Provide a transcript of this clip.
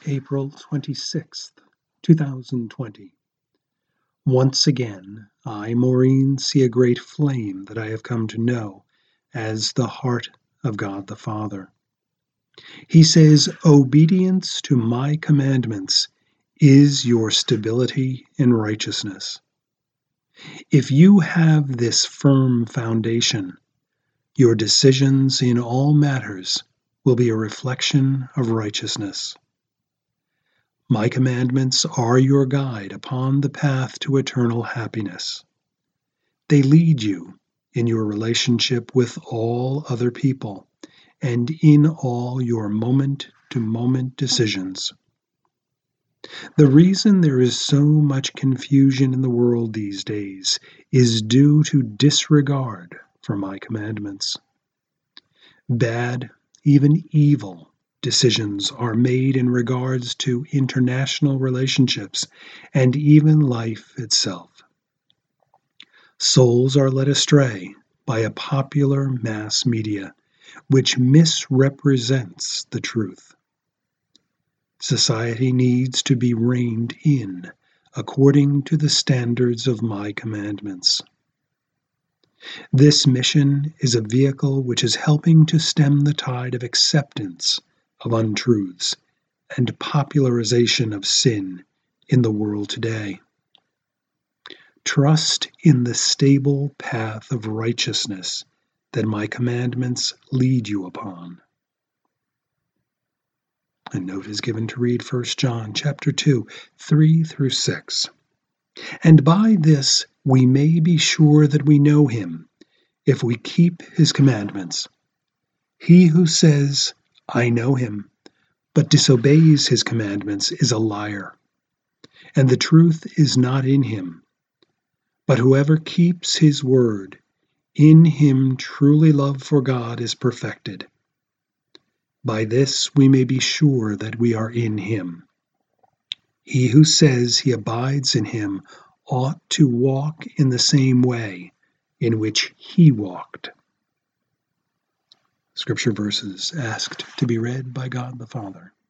April 26th, 2020. Once again, I, Maureen, see a great flame that I have come to know as the heart of God the Father. He says, "Obedience to my commandments is your stability in righteousness." If you have this firm foundation, your decisions in all matters will be a reflection of righteousness. My commandments are your guide upon the path to eternal happiness. They lead you in your relationship with all other people and in all your moment-to-moment decisions. The reason there is so much confusion in the world these days is due to disregard for my commandments. Bad, even evil, decisions are made in regards to international relationships and even life itself. Souls are led astray by a popular mass media which misrepresents the truth. Society needs to be reined in according to the standards of my commandments. This mission is a vehicle which is helping to stem the tide of acceptance of untruths and popularization of sin in the world today. Trust in the stable path of righteousness that my commandments lead you upon. A note is given to read 1 John chapter 2, 3 through 6. And by this we may be sure that we know him, if we keep his commandments. He who says, "I know him," but disobeys his commandments is a liar, and the truth is not in him. But whoever keeps his word, in him truly love for God is perfected. By this we may be sure that we are in him. He who says he abides in him ought to walk in the same way in which he walked. Scripture verses asked to be read by God the Father.